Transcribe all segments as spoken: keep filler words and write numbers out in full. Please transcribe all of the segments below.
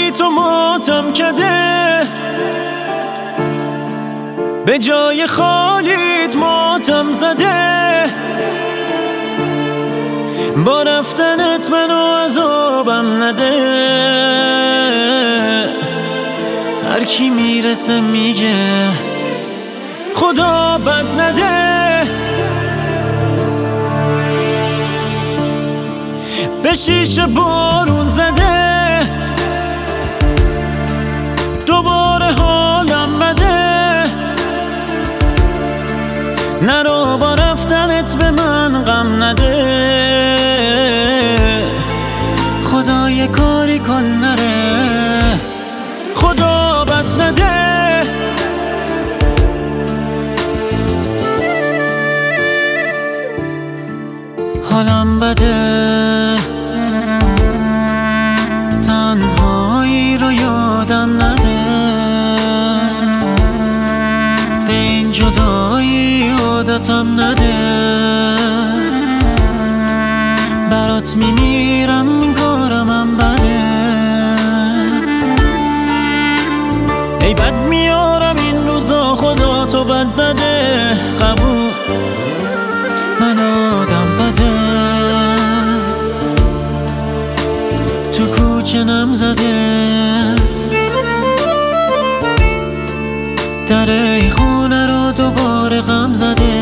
بی تو ماتم کده، به جای خالیت ماتم زده. با رفتنت منو عذابم نده. هر کی میرسه میگه خدا بد نده. به شیشه بارون زده، دوباره حالم بده. نرو با رفتنت به من غم نده. خدا یه کاری کن نره، خدا بد نده. حالم بده، تنهایی رو یادم نده. به این جدایی عادتم نده. برات میمیرم کارمم بده. ای بد میارم این روزا، خدا تو بد نده. قبول، من آدم بده. تو کوچه نم زده، در ای خونه رو دوباره غم زده.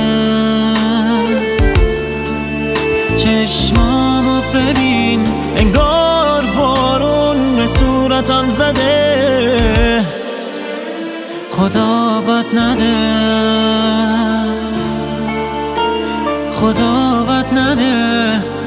چشمامو ببین انگار بارون به صورتم زده. خدا بد نده، خدا بد نده.